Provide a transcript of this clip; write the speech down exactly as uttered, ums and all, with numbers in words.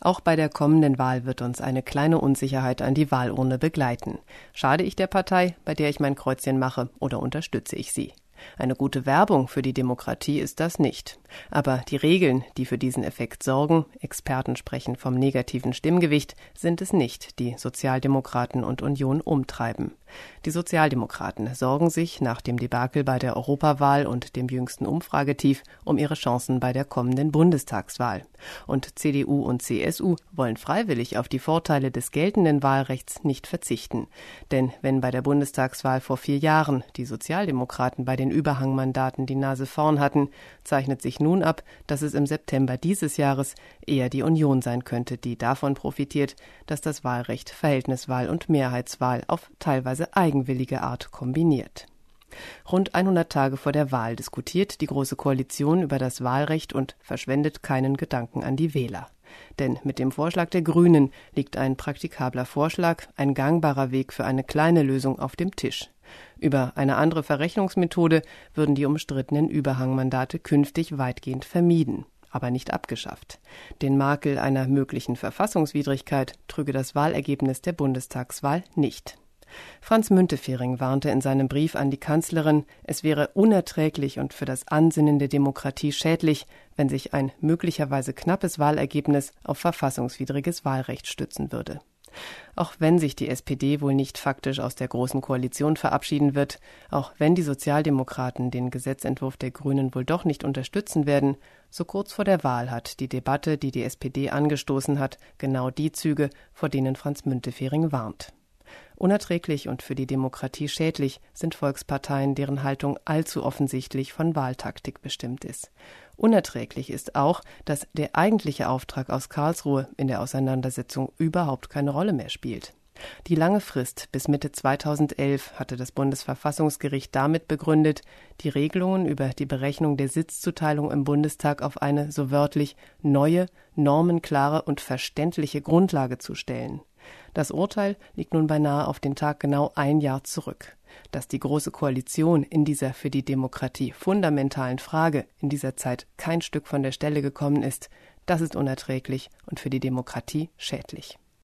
Auch bei der kommenden Wahl wird uns eine kleine Unsicherheit an die Wahlurne begleiten. Schade ich der Partei, bei der ich mein Kreuzchen mache, oder unterstütze ich sie? Eine gute Werbung für die Demokratie ist das nicht. Aber die Regeln, die für diesen Effekt sorgen, Experten sprechen vom negativen Stimmgewicht, sind es nicht, die Sozialdemokraten und Union umtreiben. Die Sozialdemokraten sorgen sich nach dem Debakel bei der Europawahl und dem jüngsten Umfragetief um ihre Chancen bei der kommenden Bundestagswahl. Und C D U und C S U wollen freiwillig auf die Vorteile des geltenden Wahlrechts nicht verzichten. Denn wenn bei der Bundestagswahl vor vier Jahren die Sozialdemokraten bei den Überhangmandaten die Nase vorn hatten, zeichnet sich nun ab, dass es im September dieses Jahres eher die Union sein könnte, die davon profitiert, dass das Wahlrecht Verhältniswahl und Mehrheitswahl auf teilweise eigenwillige Art kombiniert. Rund hundert Tage vor der Wahl diskutiert die Große Koalition über das Wahlrecht und verschwendet keinen Gedanken an die Wähler. Denn mit dem Vorschlag der Grünen liegt ein praktikabler Vorschlag, ein gangbarer Weg für eine kleine Lösung auf dem Tisch. Über eine andere Verrechnungsmethode würden die umstrittenen Überhangmandate künftig weitgehend vermieden, aber nicht abgeschafft. Den Makel einer möglichen Verfassungswidrigkeit trüge das Wahlergebnis der Bundestagswahl nicht. Franz Müntefering warnte in seinem Brief an die Kanzlerin, es wäre unerträglich und für das Ansinnen der Demokratie schädlich, wenn sich ein möglicherweise knappes Wahlergebnis auf verfassungswidriges Wahlrecht stützen würde. Auch wenn sich die S P D wohl nicht faktisch aus der Großen Koalition verabschieden wird, auch wenn die Sozialdemokraten den Gesetzentwurf der Grünen wohl doch nicht unterstützen werden, so kurz vor der Wahl hat die Debatte, die die S P D angestoßen hat, genau die Züge, vor denen Franz Müntefering warnt. Unerträglich und für die Demokratie schädlich sind Volksparteien, deren Haltung allzu offensichtlich von Wahltaktik bestimmt ist. Unerträglich ist auch, dass der eigentliche Auftrag aus Karlsruhe in der Auseinandersetzung überhaupt keine Rolle mehr spielt. Die lange Frist bis Mitte zweitausendelf hatte das Bundesverfassungsgericht damit begründet, die Regelungen über die Berechnung der Sitzzuteilung im Bundestag auf eine, so wörtlich, neue, normenklare und verständliche Grundlage zu stellen. Das Urteil liegt nun beinahe auf den Tag genau ein Jahr zurück. Dass die Große Koalition in dieser für die Demokratie fundamentalen Frage in dieser Zeit kein Stück von der Stelle gekommen ist, das ist unerträglich und für die Demokratie schädlich.